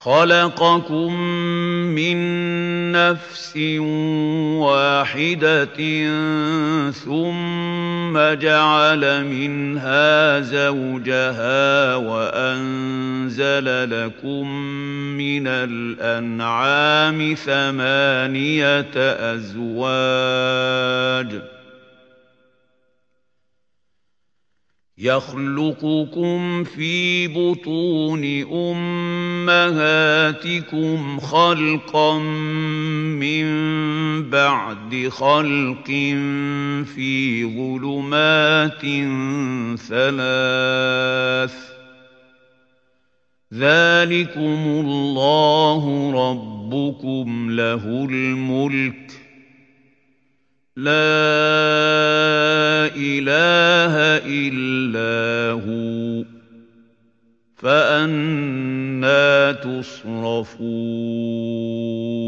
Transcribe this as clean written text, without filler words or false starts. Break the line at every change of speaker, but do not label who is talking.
خَلَقَكُم مِّن نَّفْسٍ وَاحِدَةٍ ثُمَّ جَعَلَ مِنْهَا زَوْجَهَا وَأَنزَلَ لَكُم مِّنَ الْأَنْعَامِ ثَمَانِيَةَ أَزْوَاجٍ ۚ يَخْلُقُكُمْ فِي بُطُونِ أُمَّهَاتِكُمْ خَلْقًا مِّن بَعْدِ خَلْقٍ فِي ظُلُمَاتٍ ثَلَاثٍ ۚ ذَٰلِكُمُ اللَّهُ رَبُّكُمْ لَهُ الْمُلْكُ ۖ لَا إِلَٰهَ إِلَّا هُوَ ۖ فَأَنَّىٰ تُصْرَفُونَ